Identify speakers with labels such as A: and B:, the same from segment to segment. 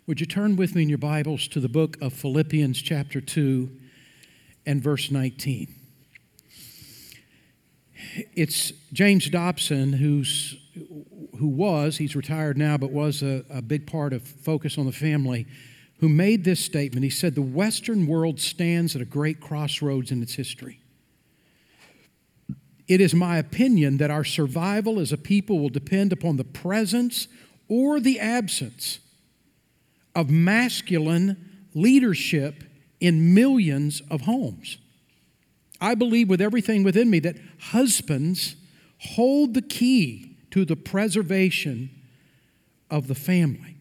A: Would you turn with me in your Bibles to the book of Philippians chapter 2 and verse 19. It's James Dobson, he's retired now, but was a big part of Focus on the Family, who made this statement. He said, "The Western world stands at a great crossroads in its history. It is my opinion that our survival as a people will depend upon the presence or the absence of masculine leadership in millions of homes. I believe with everything within me that husbands hold the key to the preservation of the family."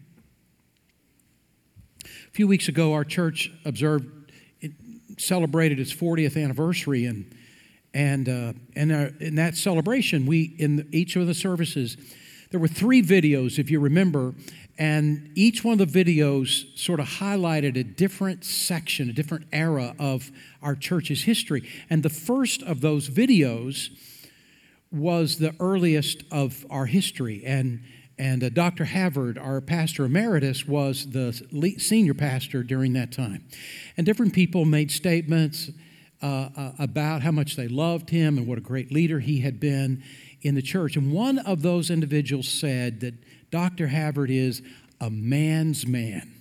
A: A few weeks ago, our church celebrated its 40th anniversary, and in that celebration, in each of the services, there were 3 videos, if you remember, and each one of the videos sort of highlighted a different section, a different era of our church's history. And the first of those videos was the earliest of our history. And Dr. Havard, our pastor emeritus, was the senior pastor during that time. And different people made statements about how much they loved him and what a great leader he had been in the church. And one of those individuals said that Dr. Havard is a man's man.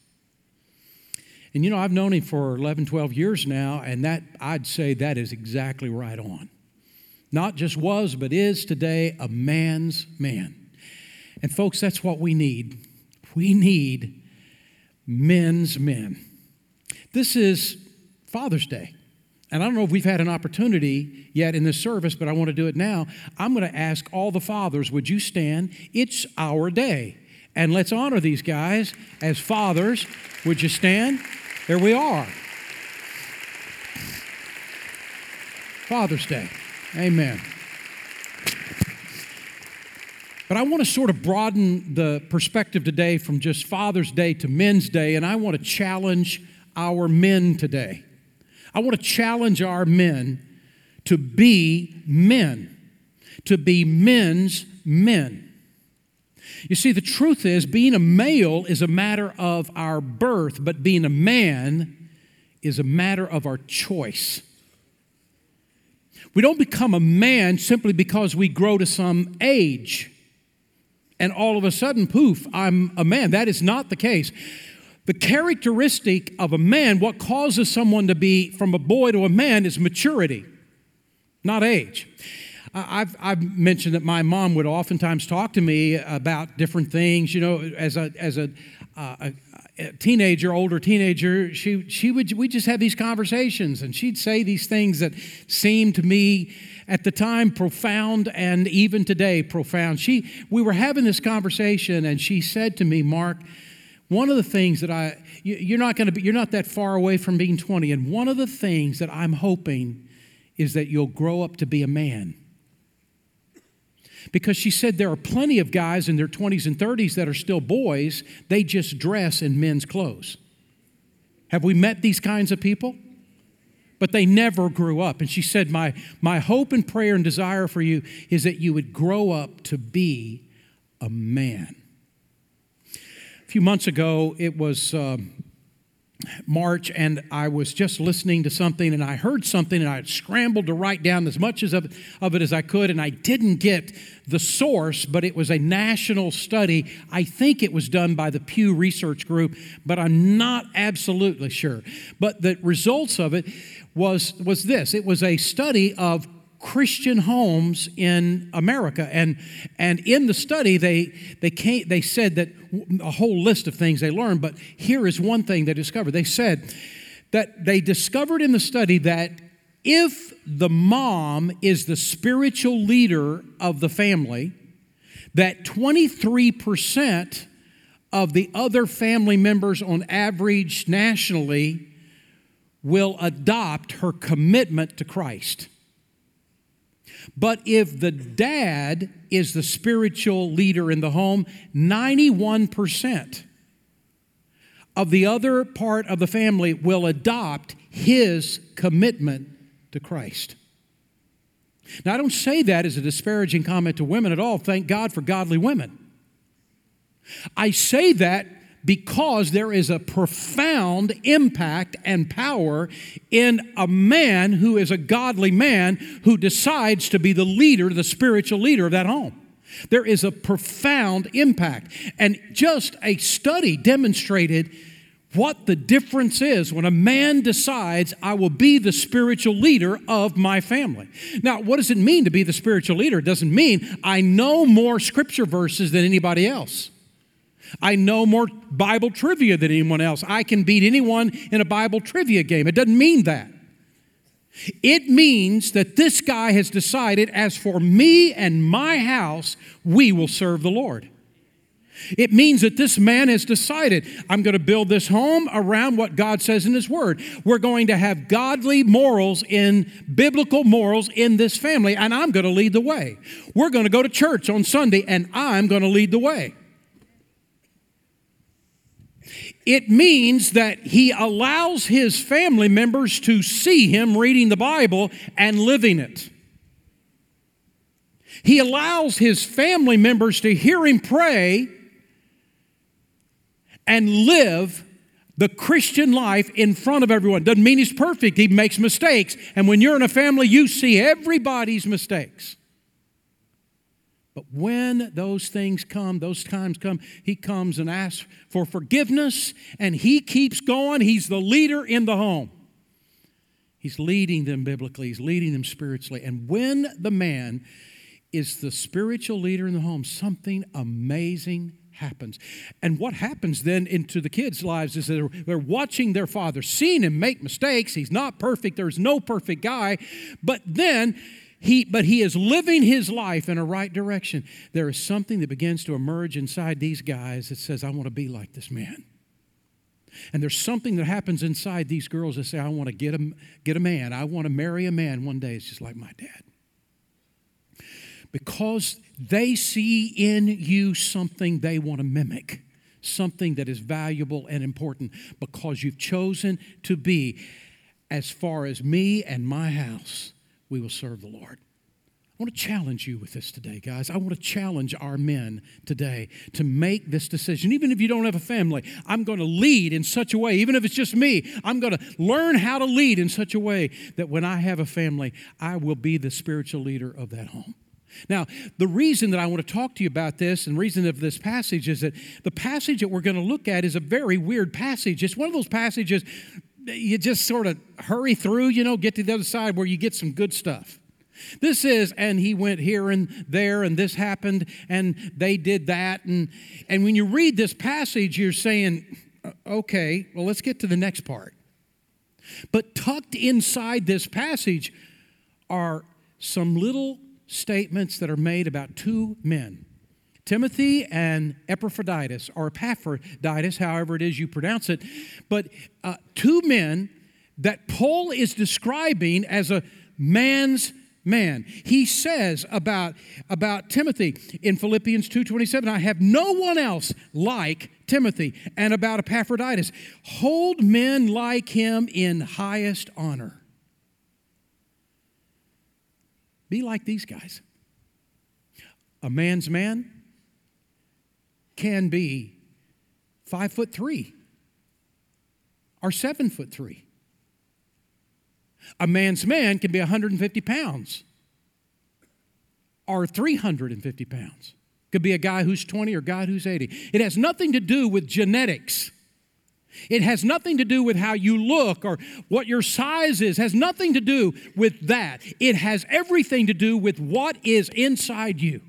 A: And I've known him for 11, 12 years now, and that I'd say that is exactly right on. Not just was, but is today a man's man. And folks, that's what we need. We need men's men. This is Father's Day. And I don't know if we've had an opportunity yet in this service, but I want to do it now. I'm going to ask all the fathers, would you stand? It's our day. And let's honor these guys as fathers. Would you stand? There we are. Father's Day. Amen. But I want to sort of broaden the perspective today from just Father's Day to Men's Day, and I want to challenge our men today. I want to challenge our men to be men, to be men's men. You see, the truth is, being a male is a matter of our birth, but being a man is a matter of our choice. We don't become a man simply because we grow to some age, and all of a sudden, poof, I'm a man. That is not the case. The characteristic of a man, what causes someone to be from a boy to a man, is maturity, not age. I've mentioned that my mom would oftentimes talk to me about different things. As a teenager, older teenager, we just have these conversations, and she'd say these things that seemed to me at the time profound, and even today profound. We were having this conversation, and she said to me, "Mark, one of the things that you're not that far away from being 20, and one of the things that I'm hoping is that you'll grow up to be a man." Because she said there are plenty of guys in their 20s and 30s that are still boys, they just dress in men's clothes. Have we met these kinds of people? But they never grew up. And she said, my hope and prayer and desire for you is that you would grow up to be a man. A few months ago, it was March, and I was just listening to something, and I heard something, and I had scrambled to write down as much of it as I could, and I didn't get the source, but it was a national study. I think it was done by the Pew Research Group, but I'm not absolutely sure. But the results of it was this. It was a study of Christian homes in America, and in the study they said that a whole list of things they learned, but here is one thing they discovered. They said that they discovered in the study that if the mom is the spiritual leader of the family, that 23% of the other family members on average nationally will adopt her commitment to Christ. But if the dad is the spiritual leader in the home, 91% of the other part of the family will adopt his commitment to Christ. Now, I don't say that as a disparaging comment to women at all. Thank God for godly women. I say that Because there is a profound impact and power in a man who is a godly man who decides to be the leader, the spiritual leader of that home. There is a profound impact. And just a study demonstrated what the difference is when a man decides, I will be the spiritual leader of my family. Now, what does it mean to be the spiritual leader? It doesn't mean I know more scripture verses than anybody else. I know more Bible trivia than anyone else. I can beat anyone in a Bible trivia game. It doesn't mean that. It means that this guy has decided, as for me and my house, we will serve the Lord. It means that this man has decided, I'm going to build this home around what God says in His Word. We're going to have godly morals, biblical morals in this family, and I'm going to lead the way. We're going to go to church on Sunday, and I'm going to lead the way. It means that he allows his family members to see him reading the Bible and living it. He allows his family members to hear him pray and live the Christian life in front of everyone. Doesn't mean he's perfect. He makes mistakes. And when you're in a family, you see everybody's mistakes. But when those things come, those times come, he comes and asks for forgiveness, and he keeps going. He's the leader in the home. He's leading them biblically. He's leading them spiritually. And when the man is the spiritual leader in the home, something amazing happens. And what happens then into the kids' lives is that they're watching their father, seeing him make mistakes. He's not perfect. There's no perfect guy. But then he is living his life in a right direction. There is something that begins to emerge inside these guys that says, I want to be like this man. And there's something that happens inside these girls that say, I want to get a man. I want to marry a man one day. It's just like my dad. Because they see in you something they want to mimic, something that is valuable and important, because you've chosen to be, as far as me and my house, we will serve the Lord. I want to challenge you with this today, guys. I want to challenge our men today to make this decision. Even if you don't have a family, I'm going to lead in such a way, even if it's just me, I'm going to learn how to lead in such a way that when I have a family, I will be the spiritual leader of that home. Now, the reason that I want to talk to you about this and the reason of this passage is that the passage that we're going to look at is a very weird passage. It's one of those passages you just sort of hurry through, get to the other side where you get some good stuff. This is, and he went here and there, and this happened, and they did that. And when you read this passage, you're saying, okay, well, let's get to the next part. But tucked inside this passage are some little statements that are made about two men, Timothy and Epaphroditus, or Epaphroditus, however it is you pronounce it, but two men that Paul is describing as a man's man. He says about Timothy in Philippians 2:27, I have no one else like Timothy, and about Epaphroditus, hold men like him in highest honor. Be like these guys. A man's man can be 5'3" or 7'3". A man's man can be 150 pounds or 350 pounds. Could be a guy who's 20 or a guy who's 80. It has nothing to do with genetics. It has nothing to do with how you look or what your size is. It has nothing to do with that. It has everything to do with what is inside you.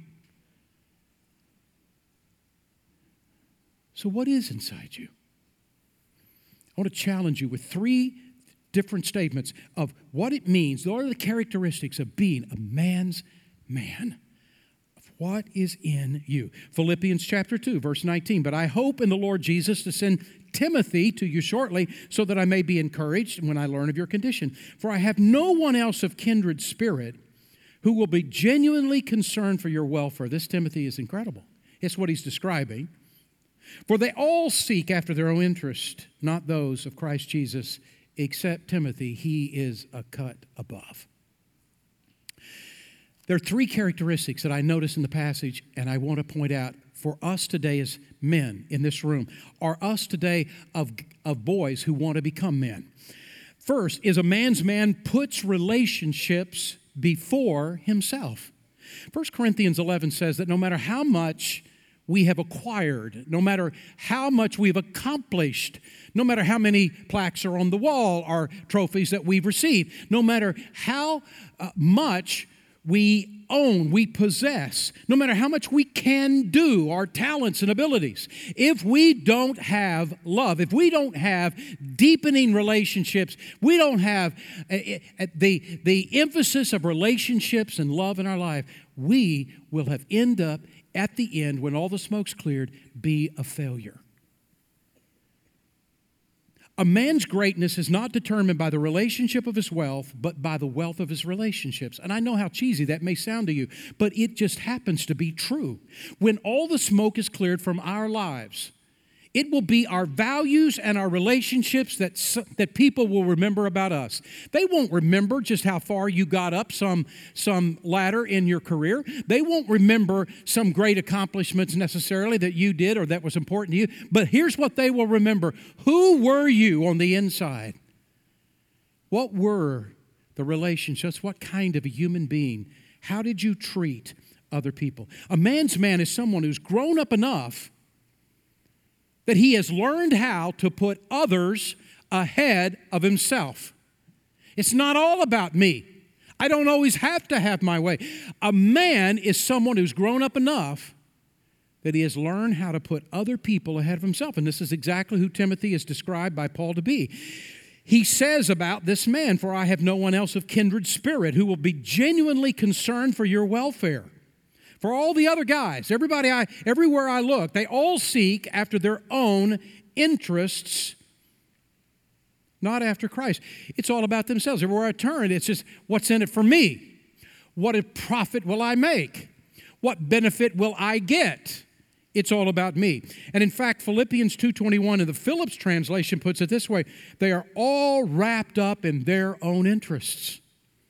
A: So what is inside you? I want to challenge you with three different statements of what it means. What are the characteristics of being a man's man? Of what is in you? Philippians chapter 2, verse 19. But I hope in the Lord Jesus to send Timothy to you shortly, so that I may be encouraged when I learn of your condition. For I have no one else of kindred spirit who will be genuinely concerned for your welfare. This Timothy is incredible. It's what he's describing. For they all seek after their own interest, not those of Christ Jesus, except Timothy. He is a cut above. There are three characteristics that I notice in the passage, and I want to point out for us today as men in this room are us today of boys who want to become men. First is a man's man puts relationships before himself. 1 Corinthians 11 says that no matter how much we have acquired, no matter how much we've accomplished, no matter how many plaques are on the wall or trophies that we've received, no matter how much we own, we possess, no matter how much we can do, our talents and abilities, if we don't have love, if we don't have deepening relationships, we don't have the emphasis of relationships and love in our life, we will have end up at the end, when all the smoke's cleared, be a failure. A man's greatness is not determined by the relationship of his wealth, but by the wealth of his relationships. And I know how cheesy that may sound to you, but it just happens to be true. When all the smoke is cleared from our lives, it will be our values and our relationships that people will remember about us. They won't remember just how far you got up some ladder in your career. They won't remember some great accomplishments necessarily that you did or that was important to you. But here's what they will remember. Who were you on the inside? What were the relationships? What kind of a human being? How did you treat other people? A man's man is someone who's grown up enough that he has learned how to put others ahead of himself. It's not all about me. I don't always have to have my way. A man is someone who's grown up enough that he has learned how to put other people ahead of himself. And this is exactly who Timothy is described by Paul to be. He says about this man, "For I have no one else of kindred spirit who will be genuinely concerned for your welfare." For all the other guys, everywhere I look, they all seek after their own interests, not after Christ. It's all about themselves. Everywhere I turn, it's just, what's in it for me? What profit will I make? What benefit will I get? It's all about me. And in fact, Philippians 2:21 in the Phillips translation puts it this way: they are all wrapped up in their own interests.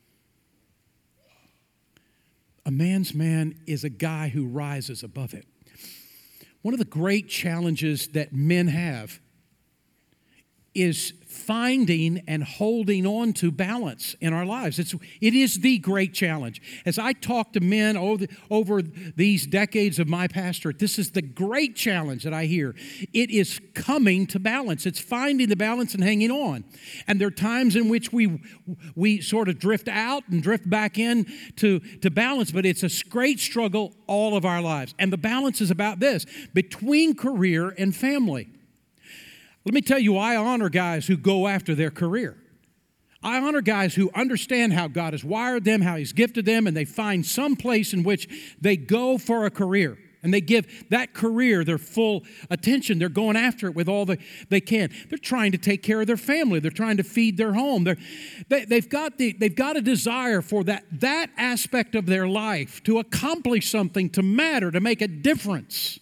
A: A man's man is a guy who rises above it. One of the great challenges that men have is finding and holding on to balance in our lives. It is the great challenge. As I talk to men over these decades of my pastorate, this is the great challenge that I hear. It is coming to balance. It's finding the balance and hanging on. And there are times in which we sort of drift out and drift back in to balance, but it's a great struggle all of our lives. And the balance is about this: between career and family. Let me tell you, I honor guys who go after their career. I honor guys who understand how God has wired them, how He's gifted them, and they find some place in which they go for a career. And they give that career their full attention. They're going after it with all they can. They're trying to take care of their family. They're trying to feed their home. They've got a desire for that aspect of their life to accomplish something, to matter, to make a difference.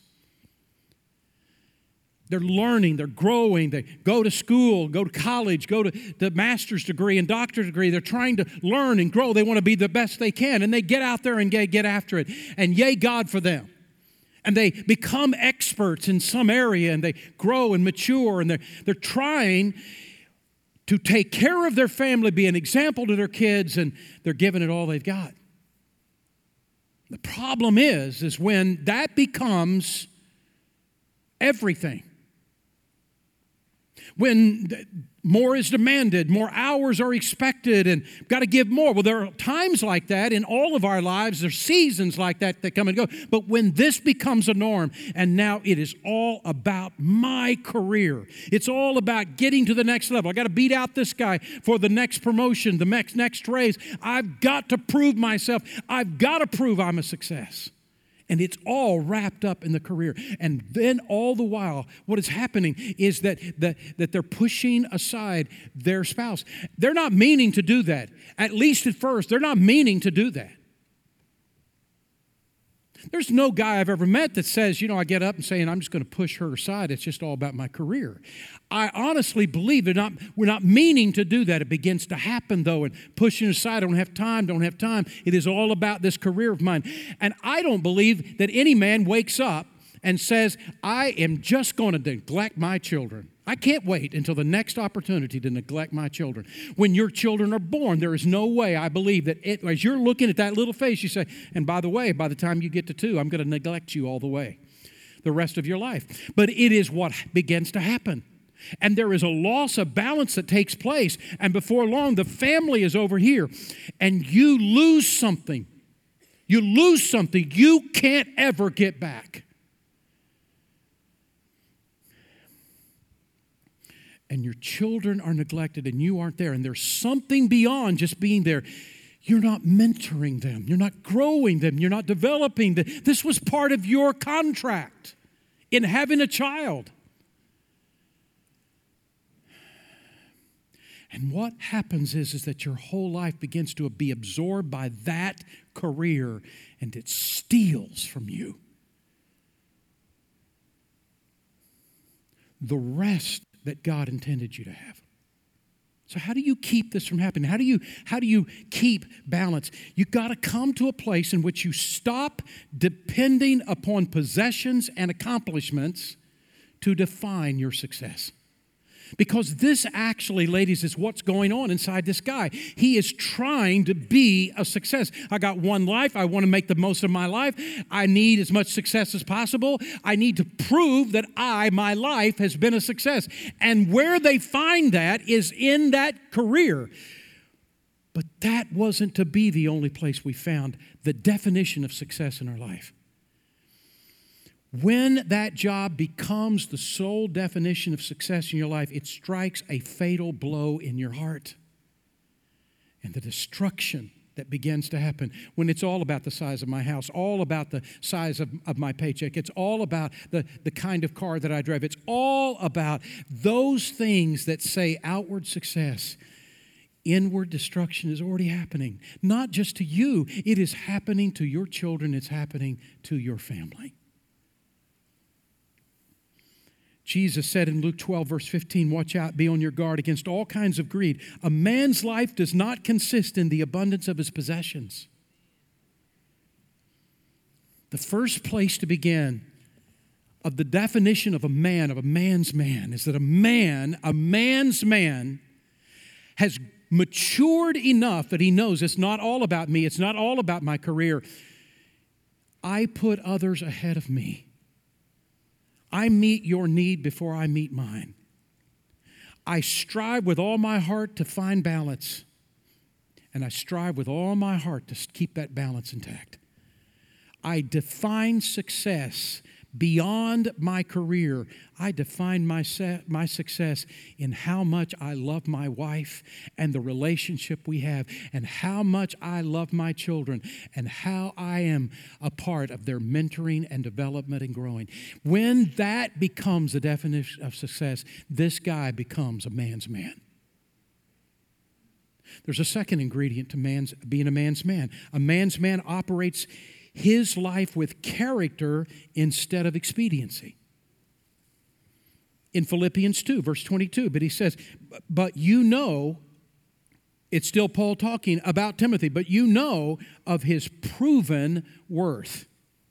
A: They're learning, they're growing, they go to school, go to college, go to the master's degree and doctorate degree. They're trying to learn and grow. They want to be the best they can, and they get out there and get after it. And yay, God for them. And they become experts in some area, and they grow and mature, and they're trying to take care of their family, be an example to their kids, and they're giving it all they've got. The problem is when that becomes everything. When more is demanded, more hours are expected, and got to give more. Well, there are times like that in all of our lives. There's seasons like that come and go. But when this becomes a norm, and now it is all about my career. It's all about getting to the next level. I got to beat out this guy for the next promotion, the next raise. I've got to prove myself. I've got to prove I'm a success. And it's all wrapped up in the career. And then all the while, what is happening is that they're pushing aside their spouse. They're not meaning to do that. At least at first, they're not meaning to do that. There's no guy I've ever met that says, I get up and saying, I'm just going to push her aside. It's just all about my career. I honestly believe we're not meaning to do that. It begins to happen, though, and pushing aside, don't have time. It is all about this career of mine. And I don't believe that any man wakes up and says, I am just going to neglect my children. I can't wait until the next opportunity to neglect my children. When your children are born, there is no way, I believe, that as you're looking at that little face, you say, and by the way, by the time you get to 2, I'm going to neglect you all the way, the rest of your life. But it is what begins to happen. And there is a loss of balance that takes place. And before long, the family is over here. And you lose something. You lose something you can't ever get back. And your children are neglected and you aren't there. And there's something beyond just being there. You're not mentoring them. You're not growing them. You're not developing them. This was part of your contract in having a child. And what happens is that your whole life begins to be absorbed by that career, and it steals from you the rest that God intended you to have. So how do you keep this from happening? How do you keep balance? You've got to come to a place in which you stop depending upon possessions and accomplishments to define your success. Because this actually, ladies, is what's going on inside this guy. He is trying to be a success. I got one life. I want to make the most of my life. I need as much success as possible. I need to prove that my life has been a success. And where they find that is in that career. But that wasn't to be the only place we found the definition of success in our life. When that job becomes the sole definition of success in your life, it strikes a fatal blow in your heart. And the destruction that begins to happen when it's all about the size of my house, all about the size of my paycheck. It's all about the kind of car that I drive. It's all about those things that say outward success. Inward destruction is already happening. Not just to you. It is happening to your children. It's happening to your family. Jesus said in Luke 12, verse 15, watch out, be on your guard against all kinds of greed. A man's life does not consist in the abundance of his possessions. The first place to begin of the definition of a man's man, is that a man's man, has matured enough that he knows it's not all about me, it's not all about my career. I put others ahead of me. I meet your need before I meet mine. I strive with all my heart to find balance. And I strive with all my heart to keep that balance intact. I define success beyond my career. I define my success in how much I love my wife and the relationship we have, and how much I love my children, and how I am a part of their mentoring and development and growing. When that becomes the definition of success, this guy becomes a man's man. There's a second ingredient to being a man's man. A man's man operates his life with character instead of expediency. In Philippians 2, verse 22, but he says, but you know, it's still Paul talking about Timothy, but you know of his proven worth.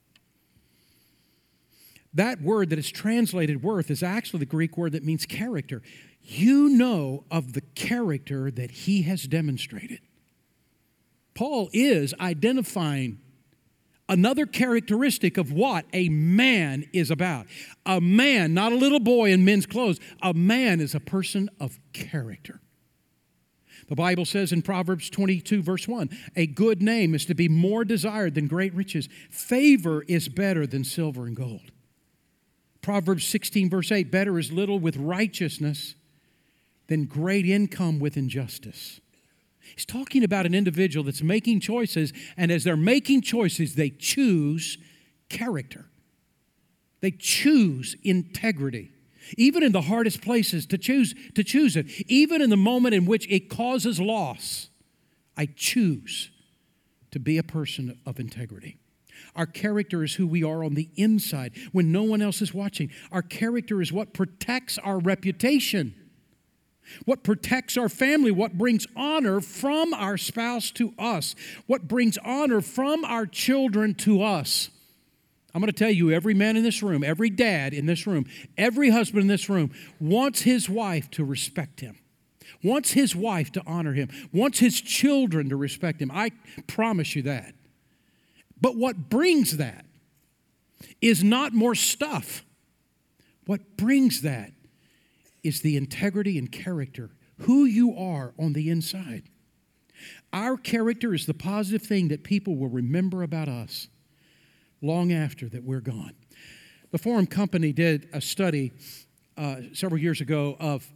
A: That word that is translated worth is actually the Greek word that means character. You know of the character that he has demonstrated. Paul is identifying another characteristic of what a man is about. A man, not a little boy in men's clothes. A man is a person of character. The Bible says in Proverbs 22, verse 1, a good name is to be more desired than great riches. Favor is better than silver and gold. Proverbs 16, verse 8, better is little with righteousness than great income with injustice. He's talking about an individual that's making choices, and as they're making choices, they choose character. They choose integrity. Even in the hardest places, to choose it. Even in the moment in which it causes loss, I choose to be a person of integrity. Our character is who we are on the inside when no one else is watching. Our character is what protects our reputation. What protects our family, what brings honor from our spouse to us, what brings honor from our children to us. I'm going to tell you, every man in this room, every dad in this room, every husband in this room wants his wife to respect him, wants his wife to honor him, wants his children to respect him. I promise you that. But what brings that is not more stuff. What brings that is the integrity and character, who you are on the inside. Our character is the positive thing that people will remember about us long after that we're gone. The Forum Company did a study several years ago of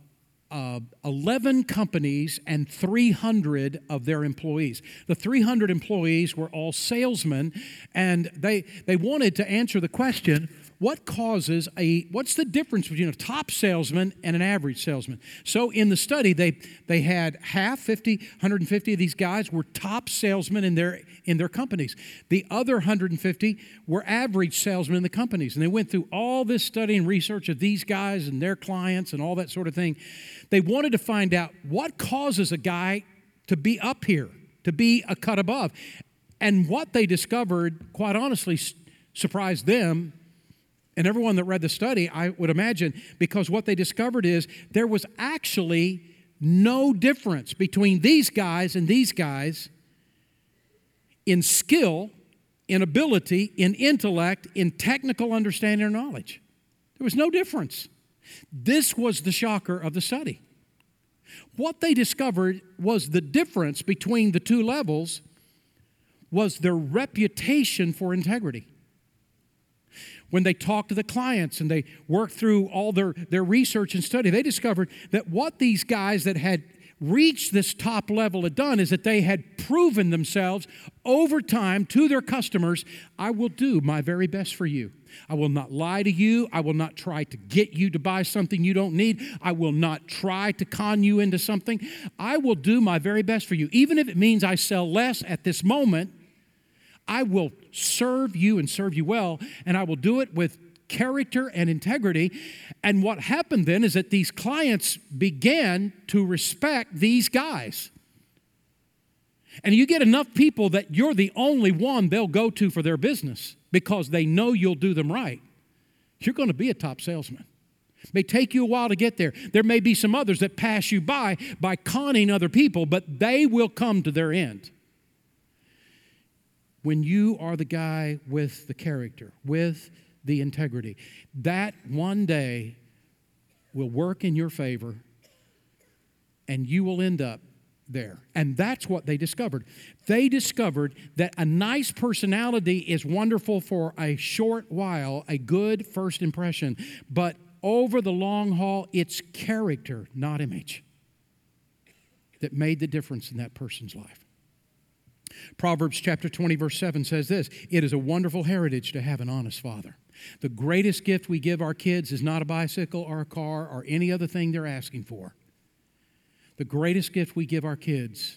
A: 11 companies and 300 of their employees. The 300 employees were all salesmen, and they wanted to answer the question, what's the difference between a top salesman and an average salesman? So in the study, they had 150 of these guys were top salesmen in their companies. The other 150 were average salesmen in the companies. And they went through all this study and research of these guys and their clients and all that sort of thing. They wanted to find out what causes a guy to be up here, to be a cut above. And what they discovered, quite honestly, surprised them and everyone that read the study, I would imagine, because what they discovered is there was actually no difference between these guys and these guys in skill, in ability, in intellect, in technical understanding or knowledge. There was no difference. This was the shocker of the study. What they discovered was the difference between the two levels was their reputation for integrity. When they talked to the clients and they worked through all their research and study, they discovered that what these guys that had reached this top level had done is that they had proven themselves over time to their customers, I will do my very best for you. I will not lie to you. I will not try to get you to buy something you don't need. I will not try to con you into something. I will do my very best for you. Even if it means I sell less at this moment, I will serve you and serve you well, and I will do it with character and integrity. And what happened then is that these clients began to respect these guys. And you get enough people that you're the only one they'll go to for their business because they know you'll do them right. You're going to be a top salesman. It may take you a while to get there. There may be some others that pass you by conning other people, but they will come to their end. When you are the guy with the character, with the integrity, that one day will work in your favor and you will end up there. And that's what they discovered. They discovered that a nice personality is wonderful for a short while, a good first impression, but over the long haul, it's character, not image, that made the difference in that person's life. Proverbs chapter 20, verse 7 says this, it is a wonderful heritage to have an honest father. The greatest gift we give our kids is not a bicycle or a car or any other thing they're asking for. The greatest gift we give our kids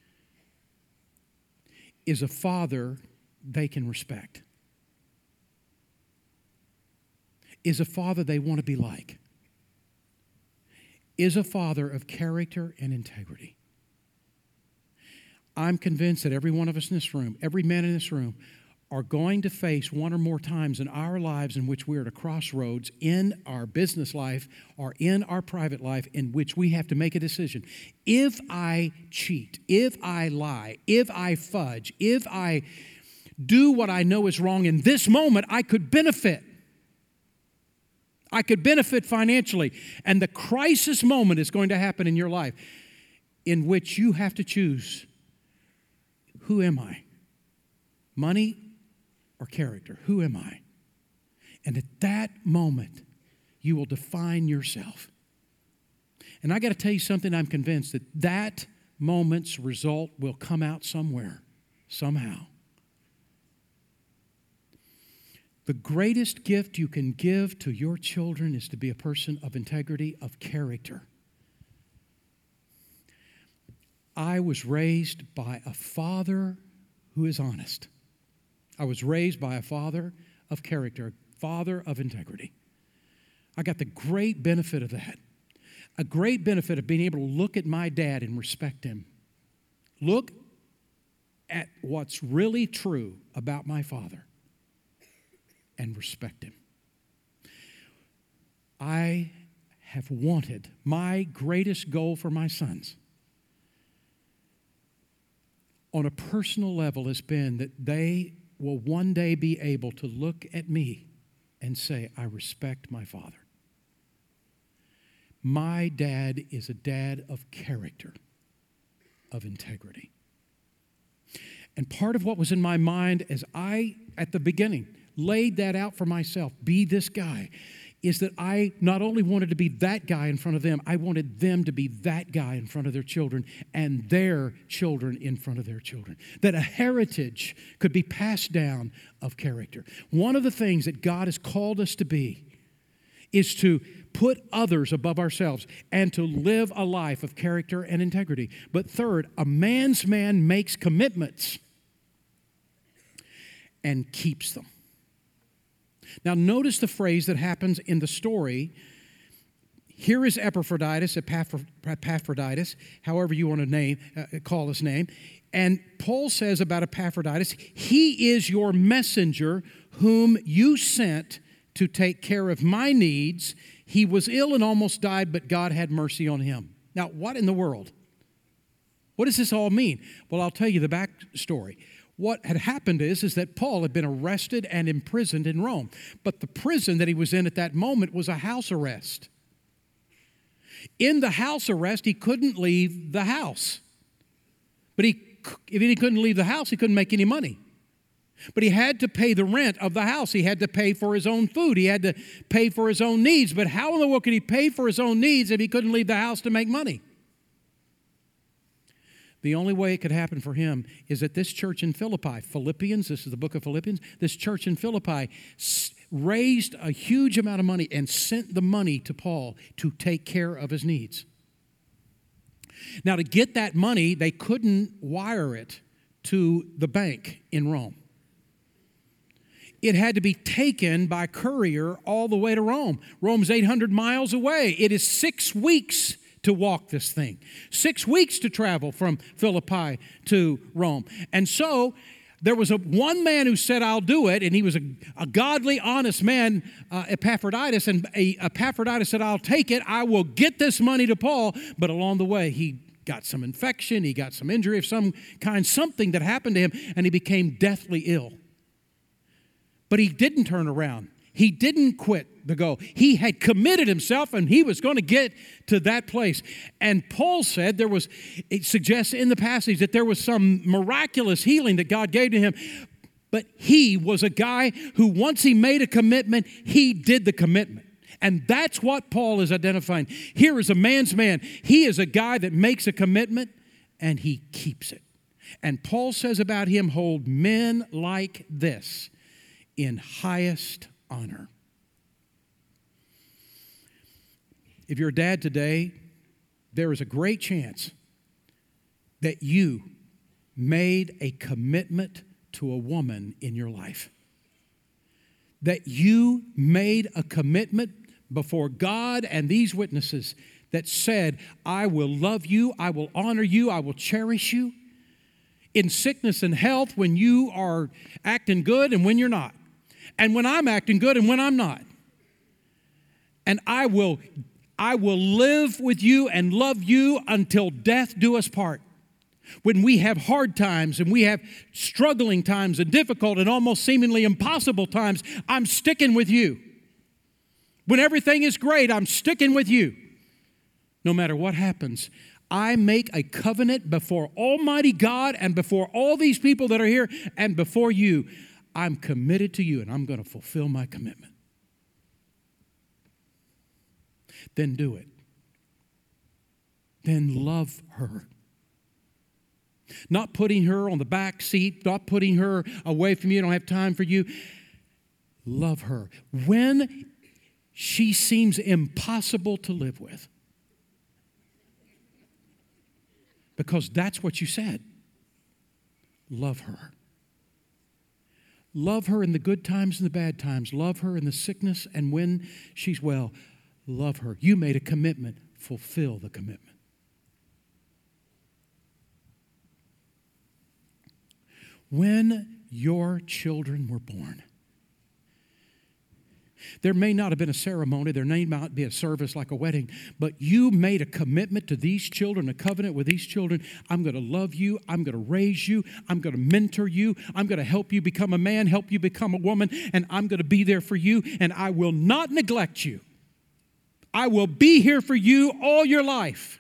A: is a father they can respect, is a father they want to be like, is a father of character and integrity. I'm convinced that every one of us in this room, every man in this room, are going to face one or more times in our lives in which we're at a crossroads in our business life or in our private life in which we have to make a decision. If I cheat, if I lie, if I fudge, if I do what I know is wrong in this moment, I could benefit. I could benefit financially. And the crisis moment is going to happen in your life in which you have to choose. Who am I? Money or character? Who am I? And at that moment, you will define yourself. And I got to tell you something, I'm convinced that that moment's result will come out somewhere, somehow. The greatest gift you can give to your children is to be a person of integrity, of character. I was raised by a father who is honest. I was raised by a father of character, a father of integrity. I got the great benefit of that. A great benefit of being able to look at my dad and respect him. Look at what's really true about my father. and respect him. I have wanted, my greatest goal for my sons on a personal level has been that they will one day be able to look at me and say, I respect my father. My dad is a dad of character, of integrity. And part of what was in my mind as I, at the beginning, laid that out for myself, be this guy, is that I not only wanted to be that guy in front of them, I wanted them to be that guy in front of their children and their children in front of their children. That a heritage could be passed down of character. One of the things that God has called us to be is to put others above ourselves and to live a life of character and integrity. But third, a man's man makes commitments and keeps them. Now, notice the phrase that happens in the story. Here is Epaphroditus, however you want to call his name. And Paul says about Epaphroditus, he is your messenger whom you sent to take care of my needs. He was ill and almost died, but God had mercy on him. Now, what in the world? What does this all mean? Well, I'll tell you the backstory. What had happened is that Paul had been arrested and imprisoned in Rome. But the prison that he was in at that moment was a house arrest. In the house arrest, he couldn't leave the house. But if he couldn't leave the house, he couldn't make any money. But he had to pay the rent of the house. He had to pay for his own food. He had to pay for his own needs. But how in the world could he pay for his own needs if he couldn't leave the house to make money? The only way it could happen for him is that this church in Philippi, Philippians, this is the book of Philippians, this church in Philippi raised a huge amount of money and sent the money to Paul to take care of his needs. Now, to get that money, they couldn't wire it to the bank in Rome. It had to be taken by courier all the way to Rome. Rome's 800 miles away. It is 6 weeks to walk this thing. 6 weeks to travel from Philippi to Rome. And so there was one man who said, I'll do it, and he was a godly, honest man, Epaphroditus, and Epaphroditus said, I'll take it, I will get this money to Paul, but along the way, he got some infection, he got some injury of some kind, something that happened to him, and he became deathly ill. But he didn't turn around. He didn't quit the goal. He had committed himself and he was going to get to that place. And Paul said it suggests in the passage that there was some miraculous healing that God gave to him. But he was a guy who once he made a commitment, he did the commitment. And that's what Paul is identifying. Here is a man's man. He is a guy that makes a commitment and he keeps it. And Paul says about him, hold men like this in highest honor. If you're a dad today, there is a great chance that you made a commitment to a woman in your life. That you made a commitment before God and these witnesses that said, I will love you, I will honor you, I will cherish you in sickness and health, when you are acting good and when you're not. And when I'm acting good and when I'm not. And I will live with you and love you until death do us part. When we have hard times and we have struggling times and difficult and almost seemingly impossible times, I'm sticking with you. When everything is great, I'm sticking with you. No matter what happens, I make a covenant before Almighty God and before all these people that are here and before you. I'm committed to you and I'm going to fulfill my commitment. Then do it. Then love her. Not putting her on the back seat, not putting her away from you, don't have time for you. Love her. When she seems impossible to live with, because that's what you said. Love her. Love her in the good times and the bad times. Love her in the sickness and when she's well. Love her. You made a commitment. Fulfill the commitment. When your children were born, There may not have been a ceremony, there may not be a service like a wedding, but you made a commitment to these children, a covenant with these children. I'm going to love you. I'm going to raise you. I'm going to mentor you. I'm going to help you become a man, help you become a woman, and I'm going to be there for you, and I will not neglect you. I will be here for you all your life.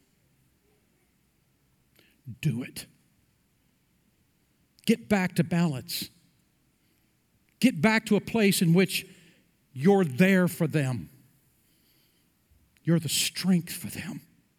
A: Do it. Get back to balance. Get back to a place in which you're there for them. You're the strength for them.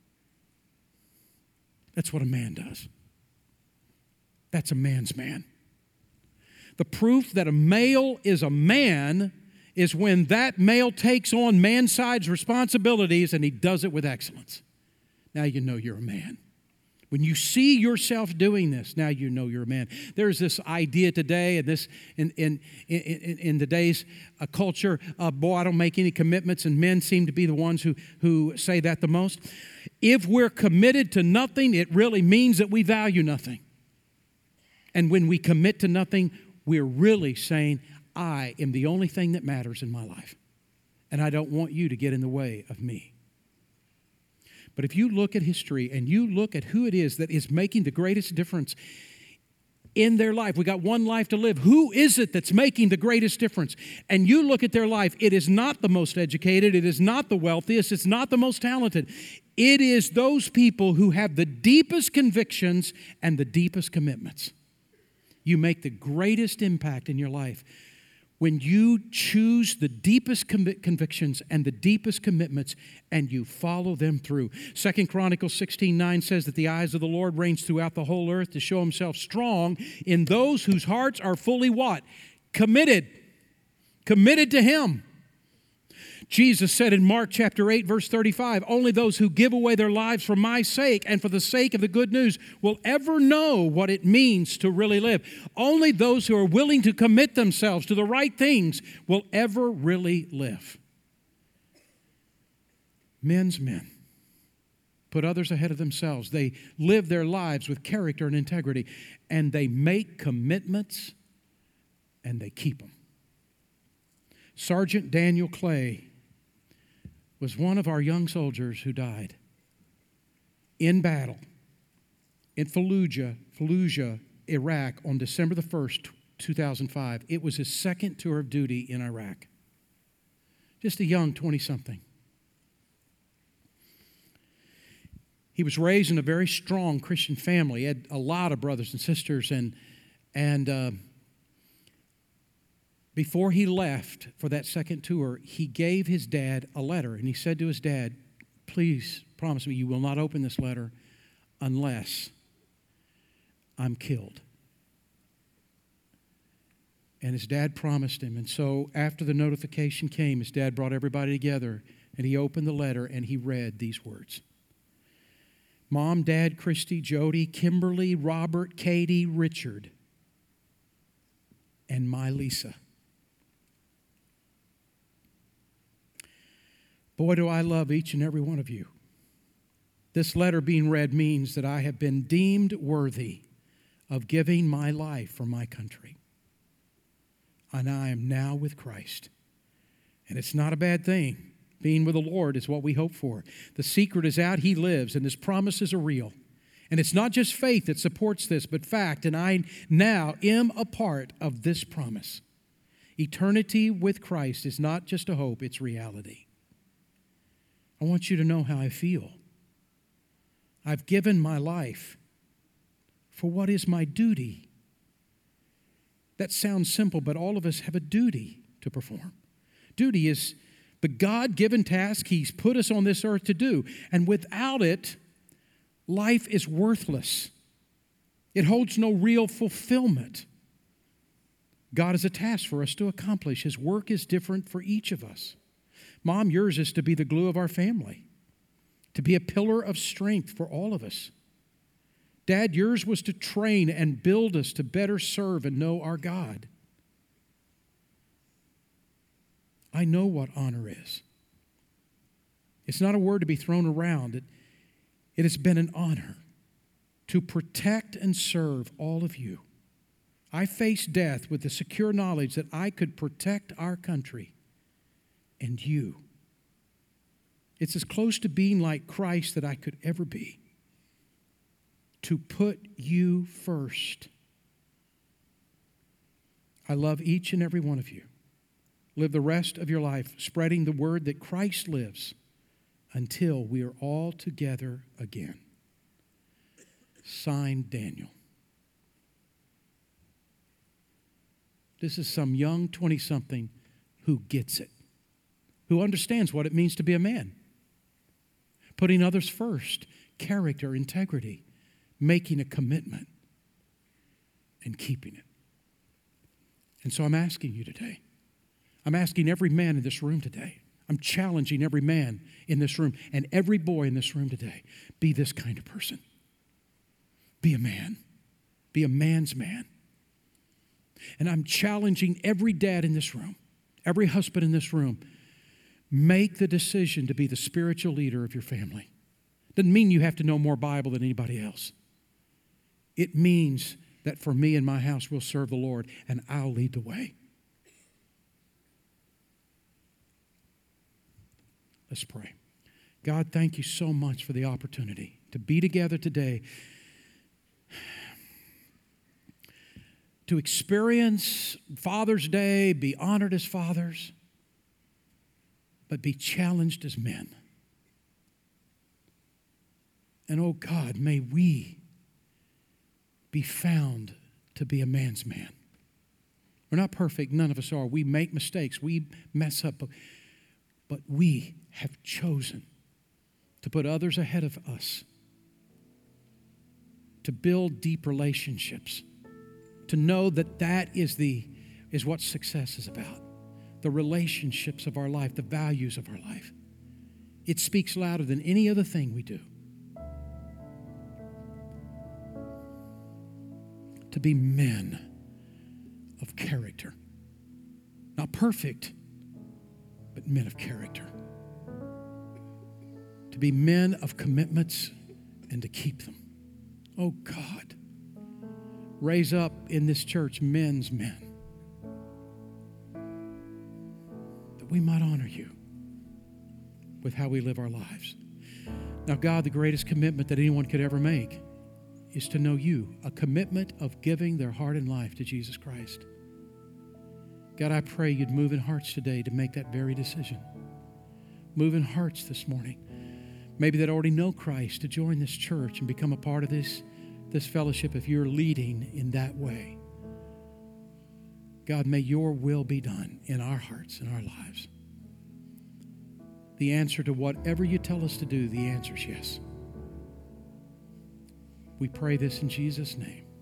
A: That's what a man does. That's a man's man. The proof that a male is a man is when that male takes on man-side's responsibilities and he does it with excellence. Now you know you're a man. When you see yourself doing this, now you know you're a man. There's this idea today, and this in today's culture, boy, I don't make any commitments, and men seem to be the ones who say that the most. If we're committed to nothing, it really means that we value nothing. And when we commit to nothing, we're really saying, I am the only thing that matters in my life, and I don't want you to get in the way of me. But if you look at history and you look at who it is that is making the greatest difference in their life, we got one life to live. Who is it that's making the greatest difference? And you look at their life, it is not the most educated, it is not the wealthiest, it's not the most talented. It is those people who have the deepest convictions and the deepest commitments. You make the greatest impact in your life when you choose the deepest convictions and the deepest commitments and you follow them through. 2 Chronicles 16:9 says that the eyes of the Lord range throughout the whole earth to show himself strong in those whose hearts are fully what? Committed. Committed to him. Jesus said in Mark chapter 8, verse 35, only those who give away their lives for my sake and for the sake of the good news will ever know what it means to really live. Only those who are willing to commit themselves to the right things will ever really live. Men's men put others ahead of themselves. They live their lives with character and integrity, and they make commitments and they keep them. Sergeant Daniel Clay was one of our young soldiers who died in battle in Fallujah, Iraq on December the 1st, 2005. It was his second tour of duty in Iraq. Just a young 20-something. He was raised in a very strong Christian family. He had a lot of brothers and sisters, and before he left for that second tour, he gave his dad a letter. And he said to his dad, please promise me you will not open this letter unless I'm killed. And his dad promised him. And so after the notification came, his dad brought everybody together and he opened the letter and he read these words. Mom, Dad, Christy, Jody, Kimberly, Robert, Katie, Richard, and my Lisa. Boy, do I love each and every one of you. This letter being read means that I have been deemed worthy of giving my life for my country. And I am now with Christ. And it's not a bad thing. Being with the Lord is what we hope for. The secret is out. He lives, and His promises are real. And it's not just faith that supports this, but fact. And I now am a part of this promise. Eternity with Christ is not just a hope, it's reality. I want you to know how I feel. I've given my life for what is my duty. That sounds simple, but all of us have a duty to perform. Duty is the God-given task He's put us on this earth to do. And without it, life is worthless. It holds no real fulfillment. God has a task for us to accomplish. His work is different for each of us. Mom, yours is to be the glue of our family, to be a pillar of strength for all of us. Dad, yours was to train and build us to better serve and know our God. I know what honor is. It's not a word to be thrown around. It has been an honor to protect and serve all of you. I faced death with the secure knowledge that I could protect our country and you. It's as close to being like Christ that I could ever be. To put you first. I love each and every one of you. Live the rest of your life spreading the word that Christ lives until we are all together again. Signed, Daniel. This is some young 20-something who gets it, who understands what it means to be a man. Putting others first, character, integrity, making a commitment, and keeping it. And so I'm asking you today, I'm asking every man in this room today, I'm challenging every man in this room and every boy in this room today, be this kind of person. Be a man. Be a man's man. And I'm challenging every dad in this room, every husband in this room, make the decision to be the spiritual leader of your family. Doesn't mean you have to know more Bible than anybody else. It means that for me and my house, we'll serve the Lord and I'll lead the way. Let's pray. God, thank you so much for the opportunity to be together today, to experience Father's Day, be honored as fathers, but be challenged as men. And oh God, may we be found to be a man's man. We're not perfect, none of us are. We make mistakes, we mess up, but we have chosen to put others ahead of us, to build deep relationships, to know that that is what success is about. The relationships of our life, the values of our life. It speaks louder than any other thing we do. To be men of character. Not perfect, but men of character. To be men of commitments and to keep them. Oh God, raise up in this church men's men, that we might honor you with how we live our lives. Now God, the greatest commitment that anyone could ever make is to know you, a commitment of giving their heart and life to Jesus Christ. God, I pray you'd move in hearts today to make that very decision. Move in hearts this morning, maybe that already know Christ, to join this church and become a part of this fellowship if you're leading in that way. God, may your will be done in our hearts and our lives. The answer to whatever you tell us to do, the answer is yes. We pray this in Jesus' name.